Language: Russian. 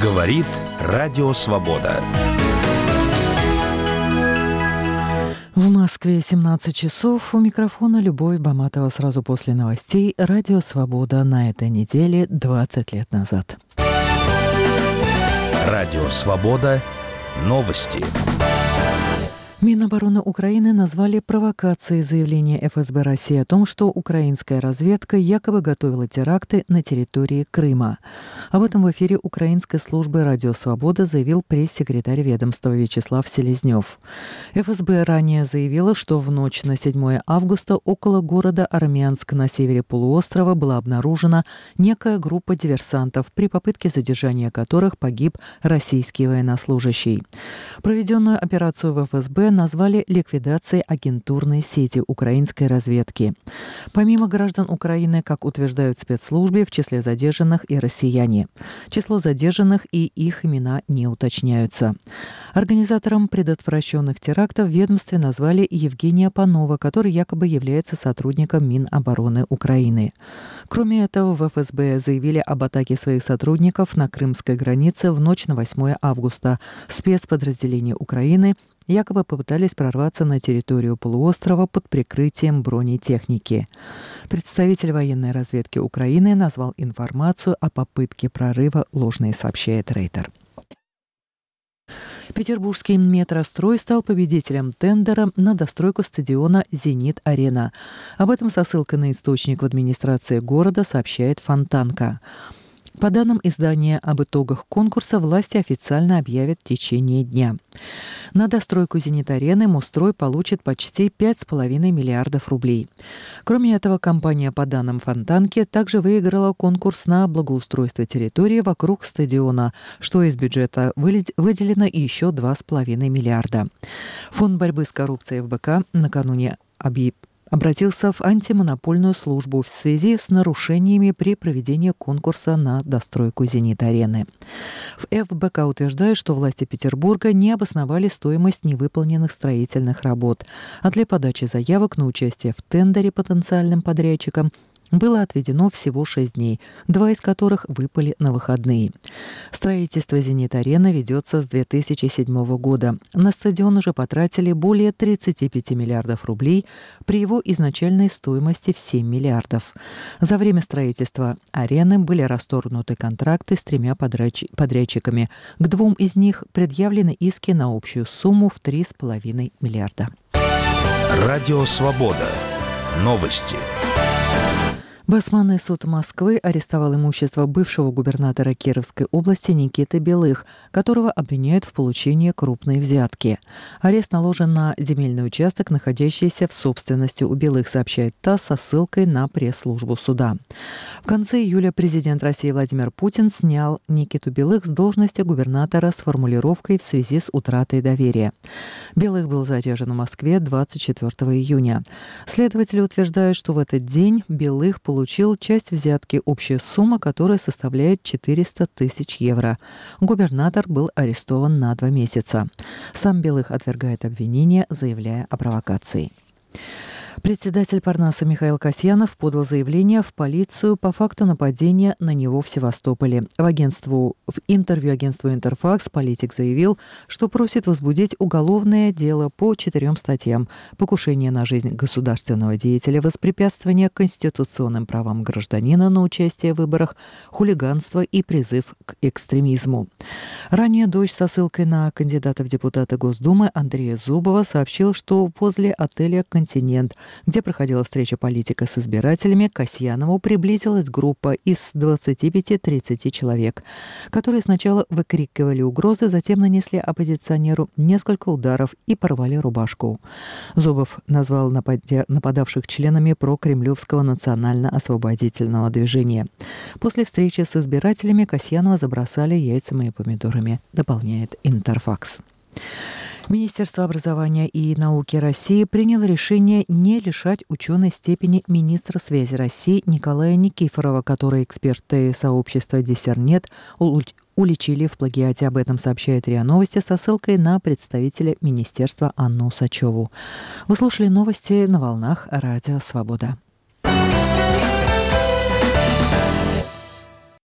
Говорит Радио Свобода. В Москве 17 часов. У микрофона Любовь Баматова. Сразу после новостей. Радио Свобода на этой неделе 20 лет назад. Радио Свобода. Новости. Минобороны Украины назвали провокацией заявление ФСБ России о том, что украинская разведка якобы готовила теракты на территории Крыма. Об этом в эфире украинской службы «Радио Свобода» заявил пресс-секретарь ведомства Вячеслав Селезнёв. ФСБ ранее заявила, что в ночь на 7 августа около города Армянск на севере полуострова была обнаружена некая группа диверсантов, при попытке задержания которых погиб российский военнослужащий. Проведенную операцию в ФСБ назвали ликвидацией агентурной сети украинской разведки. Помимо граждан Украины, как утверждают спецслужбы, в числе задержанных и россияне. Число задержанных и их имена не уточняются. Организатором предотвращенных терактов в ведомстве назвали Евгения Панова, который якобы является сотрудником Минобороны Украины. Кроме этого, в ФСБ заявили об атаке своих сотрудников на крымской границе в ночь на 8 августа. Спецподразделения Украины якобы попытались прорваться на территорию полуострова под прикрытием бронетехники. Представитель военной разведки Украины назвал информацию о попытке прорыва ложной, сообщает Рейтер. Петербургский метрострой стал победителем тендера на достройку стадиона «Зенит-Арена». Об этом со ссылкой на источник в администрации города сообщает Фонтанка. По данным издания, об итогах конкурса власти официально объявят в течение дня. На достройку «Зенит-Арены» Мосстрой получит почти 5,5 миллиардов рублей. Кроме этого, компания, по данным Фонтанки, также выиграла конкурс на благоустройство территории вокруг стадиона, что из бюджета выделено еще 2,5 миллиарда. Фонд борьбы с коррупцией ФБК накануне обратился в антимонопольную службу в связи с нарушениями при проведении конкурса на достройку «Зенит-Арены». В ФБК утверждают, что власти Петербурга не обосновали стоимость невыполненных строительных работ, а для подачи заявок на участие в тендере потенциальным подрядчикам было отведено всего 6 дней, 2 из которых выпали на выходные. Строительство «Зенит-Арены» ведется с 2007 года. На стадион уже потратили более 35 миллиардов рублей при его изначальной стоимости в 7 миллиардов. За время строительства арены были расторгнуты контракты с 3 подрядчиками. К 2 из них предъявлены иски на общую сумму в 3,5 миллиарда. Радио Свобода. Новости. Басманный суд Москвы арестовал имущество бывшего губернатора Кировской области Никиты Белых, которого обвиняют в получении крупной взятки. Арест наложен на земельный участок, находящийся в собственности у Белых, сообщает ТАСС со ссылкой на пресс-службу суда. В конце июля президент России Владимир Путин снял Никиту Белых с должности губернатора с формулировкой «в связи с утратой доверия». Белых был задержан в Москве 24 июня. Следователи утверждают, что в этот день Белых получил часть взятки, общая сумма которой составляет 400 тысяч евро. Губернатор был арестован на 2 месяца. Сам Белых отвергает обвинения, заявляя о провокации. Председатель Парнаса Михаил Касьянов подал заявление в полицию по факту нападения на него в Севастополе. В интервью агентству «Интерфакс» политик заявил, что просит возбудить уголовное дело по 4 статьям: покушение на жизнь государственного деятеля, воспрепятствование конституционным правам гражданина на участие в выборах, хулиганство и призыв к экстремизму. Ранее дочь со ссылкой на кандидата в депутаты Госдумы Андрея Зубова сообщил, что возле отеля «Континент», где проходила встреча политика с избирателями, к Касьянову приблизилась группа из 25-30 человек, которые сначала выкрикивали угрозы, затем нанесли оппозиционеру несколько ударов и порвали рубашку. Зубов назвал нападавших членами прокремлевского национально-освободительного движения. После встречи с избирателями Касьянова забросали яйцами и помидорами, дополняет Интерфакс. Министерство образования и науки России приняло решение не лишать ученой степени министра связи России Николая Никифорова, который эксперты сообщества «Диссернет» уличили в плагиате. Об этом сообщает РИА Новости со ссылкой на представителя министерства Анну Усачеву. Вы слушали новости на волнах Радио Свобода.